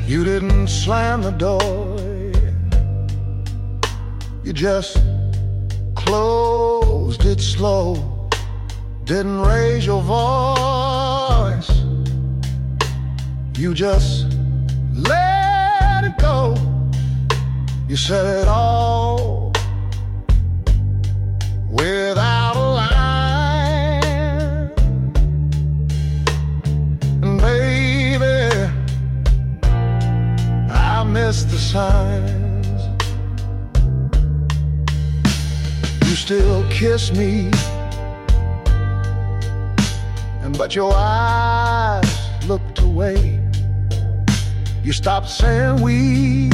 You didn't slam the door, you just closed it slow. Didn't raise your voice, you just let it go. You said it all without a line. And baby, I miss the signs. You still kiss me, but your eyes looked away. You stopped saying we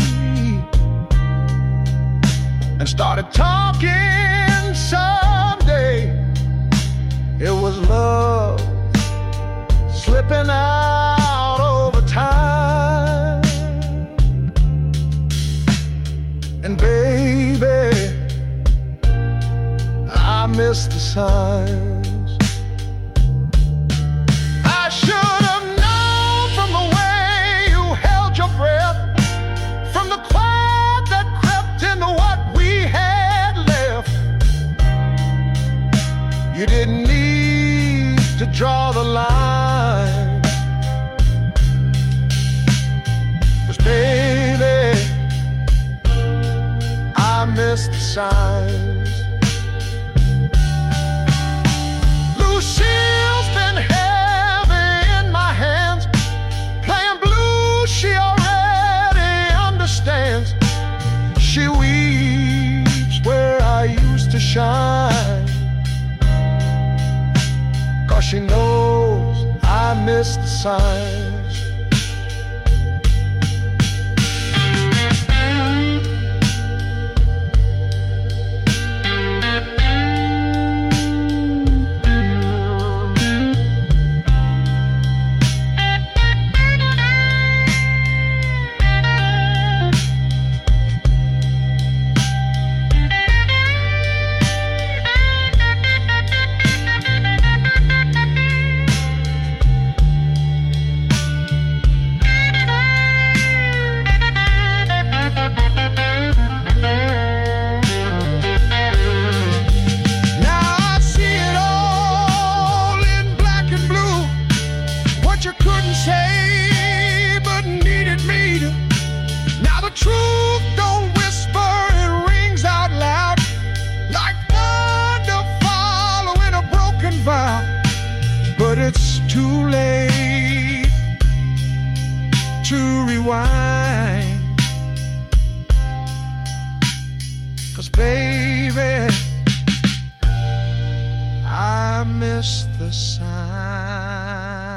and started talking someday. It was love slipping out over time. And baby, I miss the signs. I should have known from the way you held your breath, from the quiet that crept into what we had left. You didn't need to draw the line, 'cause baby, I miss the signs. Lucille's been heavy in my hands, playing blues she already understands. She weeps where I used to shine, 'cause she knows I miss the signs. You couldn't say but needed me to. Now the truth don't whisper, it rings out loud like thunder following a broken vow. But it's too late to rewind, 'cause baby, I miss the sign.